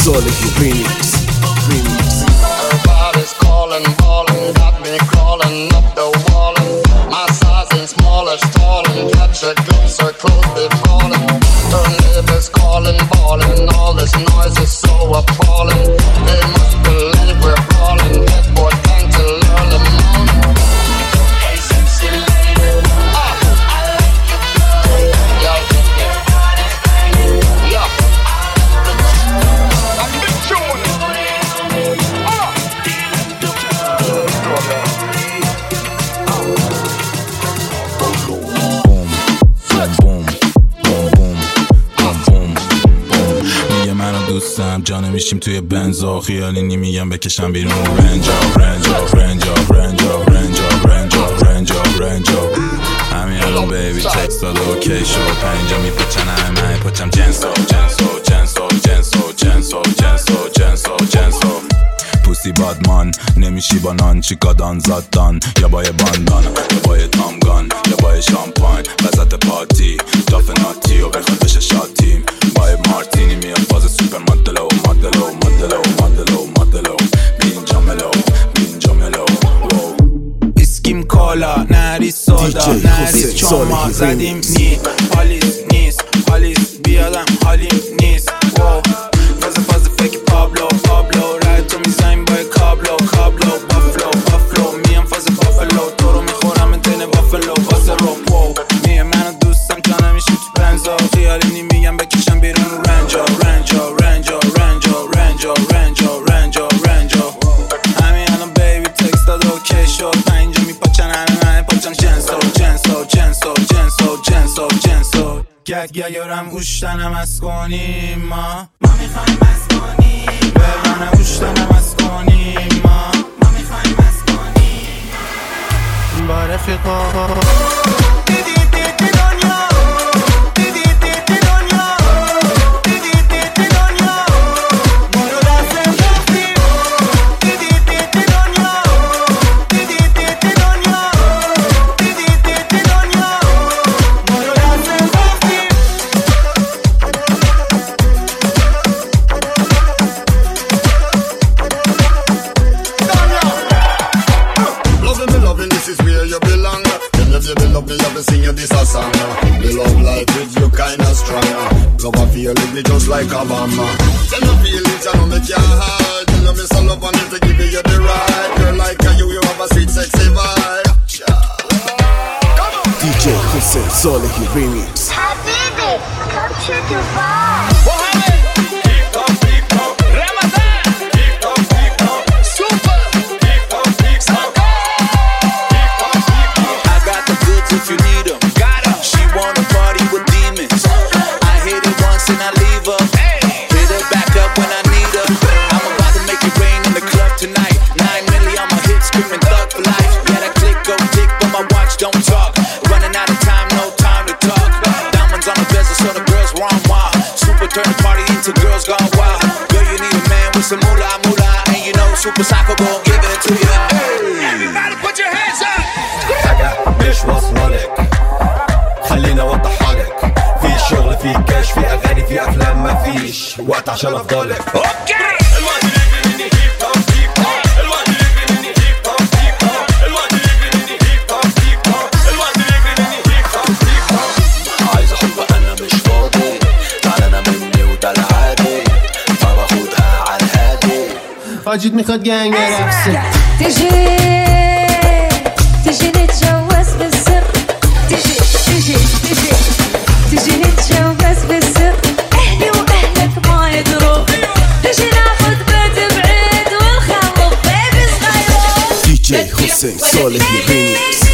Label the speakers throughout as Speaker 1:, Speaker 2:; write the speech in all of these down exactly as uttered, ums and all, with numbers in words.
Speaker 1: Solid remix. Remix.
Speaker 2: Everybody's calling, balling, got me crawling up the wall. My size ain't smaller, stalling. Catch a glimpse, her clothes be falling. Her neighbors calling, balling. All this noise is so appalling. They must believe we're brawling. Headboard gang till early morning. Hey, sexy lady, ah, I like your body. Yo, your body's banging. Yo, I'm big tune. Ah.
Speaker 3: دوستم جا نمیشیم توی بنزا خیالی نمیگم بکشم بیرون رنجا رنجا رنجا رنجا رنجا رنجا رنجا رنجا همین الان بیبی تکست داد اوکی شد پنجا میپچن همه من پچم جنسو جنسو جنسو جنسو جنسو جنسو جنسو جنسو پوسی بادمان نمیشی با نان چیکادان زادان یا با یه باندان یا با یه تامگان یا با یه شامپاین وسط پارتی داف ناتی و بخواد بشه شاتیم با یه مارتینی میاد فاز سوپر مدلو مدلو مدلو مدلو مدلو بینجا ملو بینجا ملو اسکیم کالا نریز سادا نریز چاما زدیم نی حالیس نیست حالیس بیادم حالیم نیست فاز فاز فکر پابلو پابلو رای تو میزنیم با کابلو کابلو بافلو بافلو میام فاز بافلو تو رو میخورم انتن بافلو واسه رو وو میه منو دوستم جا نمیشیم تو بنزا خیالی نمیگم بکشم بیرون رنجا رنجا رنجا رنجا رنجا رنجا رنجا رنجا همین الان بیبی تکست داد اوکی شد پنجا میپاچن همه من پاچم جنسو جنسو جنسو جنسو جنسو جنسو گگ گگرم اوشتنم از کنیم ما ما میخوایم از کنیم برانه اوشتنم از کنیم ما ما میخوایم از کنیم با رفیقا دیدی دیدی دنیا دیدی دیدی دنیا دیدی دیدی دنیا ما رو دست انداختیم دیدی دیدی دنیا دیدی دیدی دنیا دیدی دیدی دنیا ما رو دست انداختیم
Speaker 2: Loving me, loving, this is where you belong. Tell if you be love me, love me, sing you this a song. The love life with you kinda strong. Love a feeling me just like a bomb. Tell me feelings, I know me can't hide. Tell me some love and if they give you the right. Girl like you, you have a sweet sexy vibe.
Speaker 1: D J Hussein Solid remix.
Speaker 4: Habibi, come to Dubai.
Speaker 3: If you need them, got her. She wanna party with demons. I hit it once and I leave her. Hit her back up when I need her. I'm about to make it rain in the club tonight. Nine milli on my hip, screaming thug for life. Yeah, that click go tick, but my watch don't talk. Running out of time, no time to talk. Diamonds on the bezel, so the girls run wild. Super turn the party into girls gone wild. Girl, you need a man with some moolah moolah, and you know Super Psycho gon' give it to you. Everybody, put your hands up.
Speaker 5: مش وصلك خلينا اوضحها لك في شغل في كاش في اغاني في افلام ما فيش وقت عشان افضلك اوكي الوقت اللي مني هيب هوب هيب هوب الوقت اللي مني هيب هوب هيب هوب الوقت اللي مني هيب هوب هيب هوب الوقت اللي مني هيب هوب هيب هوب عايز احب انا مش فاضي زعلانه مني وده العادي فباخدها على الهادي
Speaker 6: واجد میخواد گنگ رقصه
Speaker 7: تجي تجي نتجوز بالسر تجي تجي تجي تجي نتجوز بالسر اهلي واهلك ما يدروا تجي ناخذ بيت بعيد ونخلف بيبي صغير
Speaker 1: D J Hussein Solid remix.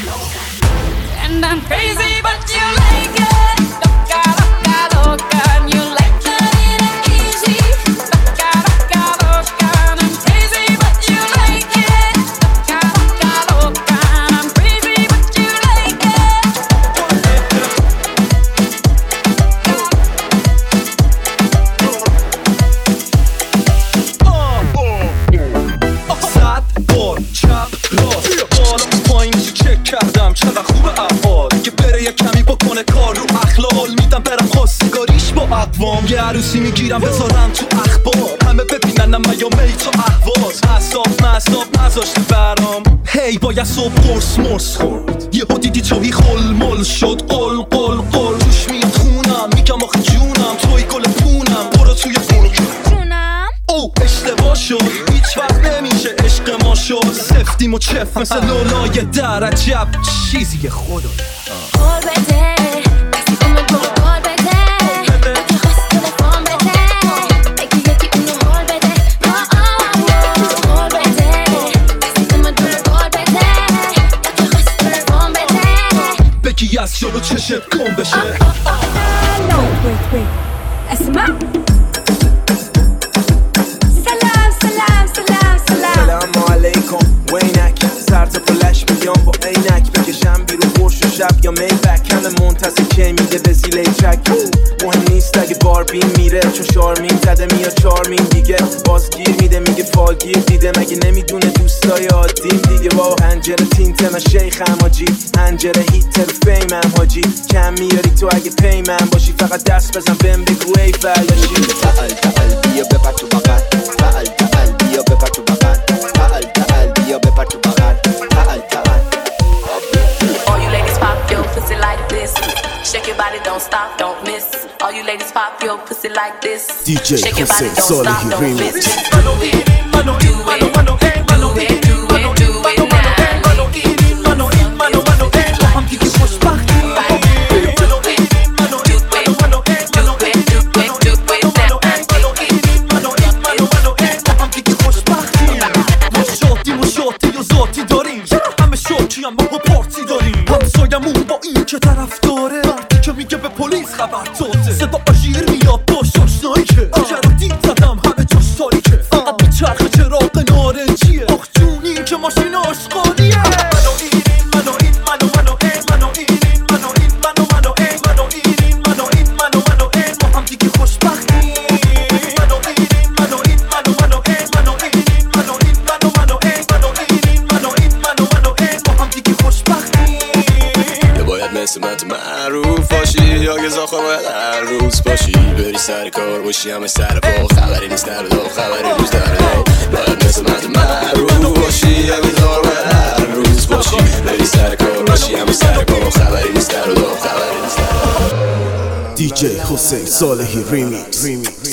Speaker 7: And I'm crazy but you like it. Loca, loca, loca, and you like it easy. Loca, loca, loca, and I'm crazy but you like it. Loca, loca, loca, and I'm crazy but you like it.
Speaker 5: صد بار چپ راست بالا پایین چک کردم چقدر خوب افعال که بره یه کمی بکنه کار رو اخلال میدم برم خواستگاریش با اقوام یه عروسی میگیرم بذارم تو اخبار همه ببیننم میامی تو احواز اصاب مصاب نذاشته برام هی باید صبح قرص مرس خورد یه ها دیدی توی خل مل شد قل قل قل روش میاد خونم میگم آخه جونم توی گل پونم برو توی خونم او اشتباه شد هیچ وقت نمیشه عشق ما شد سفتیم و چف مثل لولای در عجب چیزی خدا
Speaker 7: قول بده کسی که من برو قول بده اگه خواست تلفن بده بگی یکی اونو حال بده قول بده کسی که من برو قول بده اگه خواست تلفن بده
Speaker 5: بگی از جلو چشت گم بشه
Speaker 7: No, wait, wait اسمع
Speaker 1: سلام علیکم وینک سر تا پلش بیام با عینک بکشم بیرون برش و شب یا میبک همه منتظر که میده به زیله ترک مهم نیست اگه باربین میره چون شارمین زده میاد چارمین دیگه بازگیر میده میگه فالگیر دیده مگه نمیدونه دوستای عادیم دیگه با هنجره تینته من شیخم حاجی هنجره هیتر فیمم حاجی کم میاری تو اگه پیمم باشی فقط دست بزن بهم بگو ای فلاشی تعال تعال بیا بپر تو بغل تعال تعال بیا بپر تو بغل تعال تعال بیا بپر تو بغل تعال تعال
Speaker 8: All you ladies pop your pussy like this. Shake your body, don't stop, don't miss. All you ladies pop your pussy like this.
Speaker 1: D J
Speaker 8: Shake your body,
Speaker 1: Jose
Speaker 8: don't stop,
Speaker 1: Solihi
Speaker 8: don't
Speaker 1: remix.
Speaker 8: miss. Do it, do it, do it, do it, do it now.
Speaker 5: همسایمون با این که طرف داره وقتی که میگه به پلیس خبر داده صدا آژیر میاد با شاشنایی که جرادی زدم همه جاش تاریکه فقط به چرخ چراغ نارنجیه آخ جونی که ماشین آشغالیه منو این منو این منو منو این منو این منو این منو منو این منو این منو این منو منو این ما هم دیگه خوشبختیم منو این منو این منو منو این منو این منو این منو منو این منو این منو این منو منو این ما هم دیگه خوشبختیم
Speaker 9: باید مثل من تو معروف باشی یا که زاخه باید هر روز باشی بری سر کار باشی همه سر پا خبری نیست در دو خبری روز در دو باید مثل من تو معروف باشی یا که زاخه باید هر روز باشی بری سر کار باشی همه سر پا خبری نیست در دو خبری نیست در
Speaker 1: دی جی حسین صالحی ریمیکس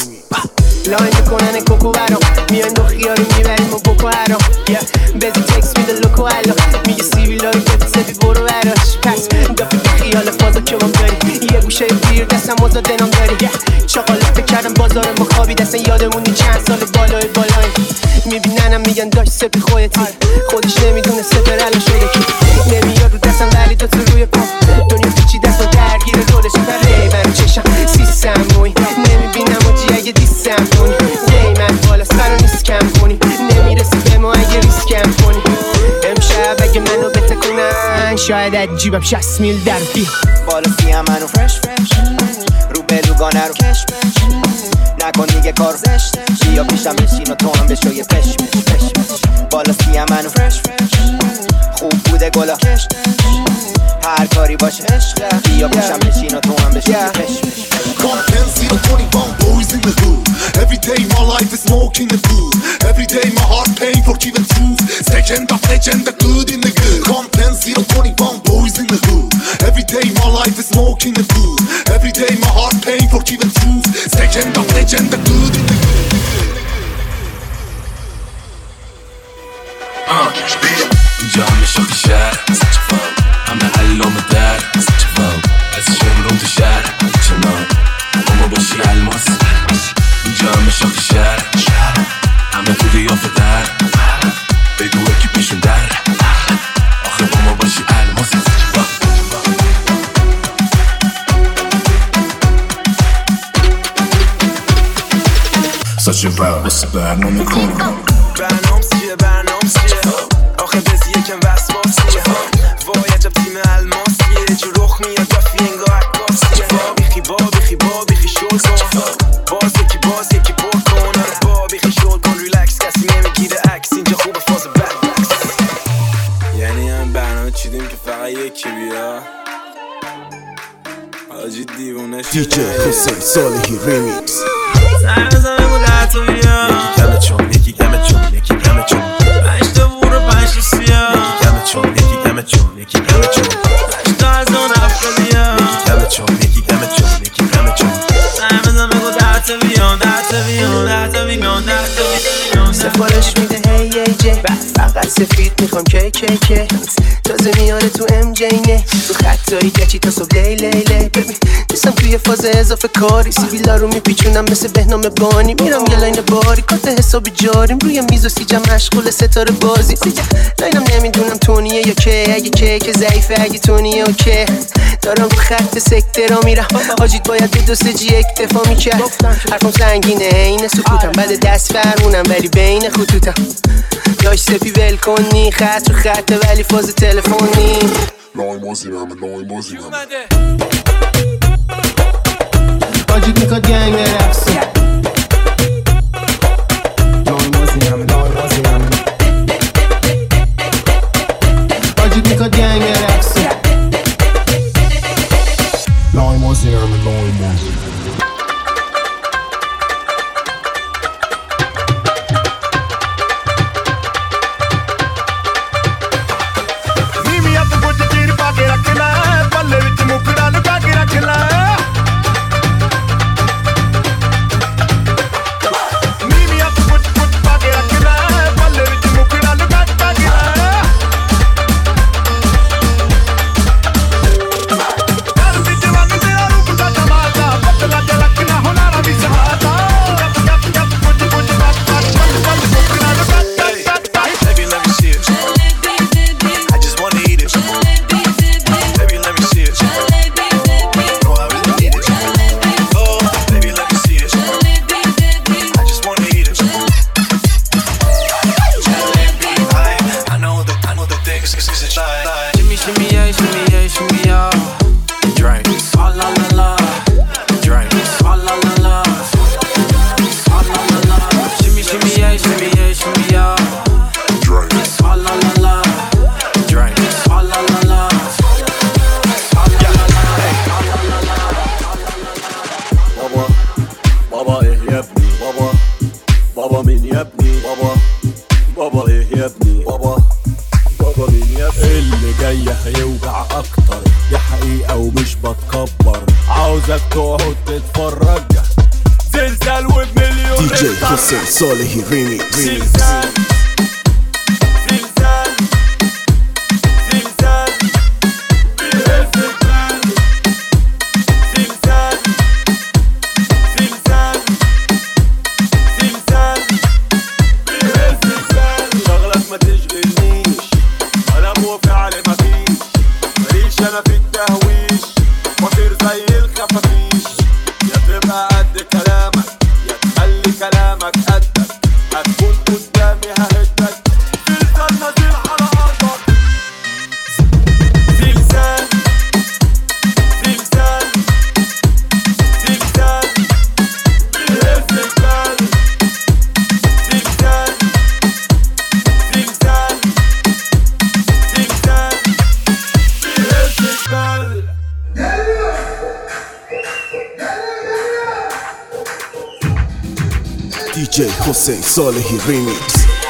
Speaker 6: لاین میکنن کوکو برام میان دو خیاری میبریم و بکو حرام بزی تکس میده لوکو الان میگه سیویلا رو گفت سفی برو براش پس دافی بی خیال فازا که هم داری یه گوشه بیر دستم مزا دنام داری چاقاله فکر کردم بازار ما خوابی دستن یادمونی چند سال بالای بالای میبیننم میگن داشت سپی خودتی خودش نمیدونه سپر الان شده کی نمیاد رو دستم ولی دو تو روی پام دنیا پیچی دست و درگیر رولش پره من چشم سیستم موی نمیبینم و جی اگه دیستم کنی قیمت بالا سر و نیست کم کنی نمیرسی به ما اگه ریسک کم کنی امشب اگه منو بتکنن شاید از جیبم شصت میل در بی
Speaker 10: بالا سیم منو فرش فرش رو به روگانه رو کش بش نکن دیگه کار بیا پیشم بشین و تو هم بشو یه پش پش پش بالا سیم منو فرش فرش خوب بوده گلا کش هر کاری باشه عشق بیا پیشم بشین و تو هم بشو یه پش پش
Speaker 11: Come ten zero twenty-one boys in the hood. Every day my life is smoking the food. Every day my heart paying for giving truth. Second of legend, the good in the good. Come ten zero twenty-one boys in the hood. Every day my life is smoking the food. Every day my heart paying for giving truth. Second of legend, the good in the good.
Speaker 3: اینجا همه شاخ شهر سچفام همه علام در سچفام از شمرون تو شهر چنان اما باشی الماس اینجا همه شاخ شهر همه تو قیافه در بگو اکی پیشون در آخه با ما باشی الماس
Speaker 11: واسه چه ور واسه برنامه کنم
Speaker 1: برنامه چیه برنامه چیه آخه بزی یکم وسواسیه وای عجب تیم الماسیه جو رخ میاد دفی انگاه عکاسیه بیخی با بیخی با بیخی شل کن باز یکی باز یکی پر کن با بیخی شل کن ریلکس کسی نمیگیره عکس اینجا خوبه فاز بک یعنی هم برنامه چیدیم که فقط یکی بیا آجی دیوونه شده
Speaker 12: دی جی حسین صالحی ریمیکس
Speaker 1: سر بزنه بود حتی بیا
Speaker 12: یکی کمه چون یکی کمه چون یکی کمه چون
Speaker 1: پنج تا بور و پنج تا سیاه
Speaker 12: یکی کمه چون یکی کمه چون یکی کمه چون
Speaker 1: پنج تا از اون افتادیا
Speaker 12: یکی کمه چون یکی کمه چون یکی کمه چون
Speaker 1: سر بزنه بود حتی بیان حتی بیان حتی بیان حتی بیان
Speaker 6: سفارش میده هی ای جی فقط سفید میخوام کی کی کی تازه میاره تو ام جی نه تو خطایی گچی تا صبح لی لی لی ببین نیستم توی فاز اضافه کاری سیبیلا رو میپیچونم مثل بهنام بانی میرم یه لاین باری کات حسابی جاریم روی میز و سیجم مشغول ستاره بازی سیجم لاینم نمیدونم تونیه یا که اگه که که ضعیفه اگه تونیه اوکی دارم رو خط سکته را میرم حاجیت باید به دو سه جی اکتفا میکرد حرفم سنگینه این سکوتم بعد دست فرمونم ولی بین خطوطم داش سپی ول کنی خط رو خطه ولی فاز تلفنی
Speaker 11: لای مازیمم لای مازیمم
Speaker 6: حاجیت میکاد گنگ رفسی لای مازیمم لای مازیمم حاجیت میکاد گنگ رفسی
Speaker 11: لای مازیمم لای مازیمم
Speaker 12: حسین صالحی ریمیکس دی جی حسین صالحی ریمیکس